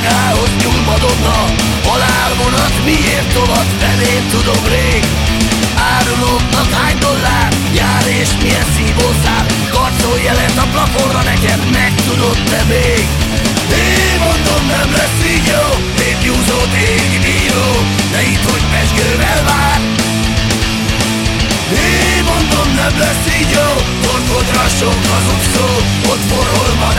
magához nyúl Madonna. Halálvonat miért tolad fel, én tudom rég. Árulóknak hány dollár jár és milyen szívószár. Karcolj jelet a plafonra nekem, megtudod te még. Én mondom, nem lesz így jó, népnyúzót égi bíró, de itt hogy pezsgővel vár. Én mondom, nem lesz így jó, torkodra sok hazugszó, ott forrol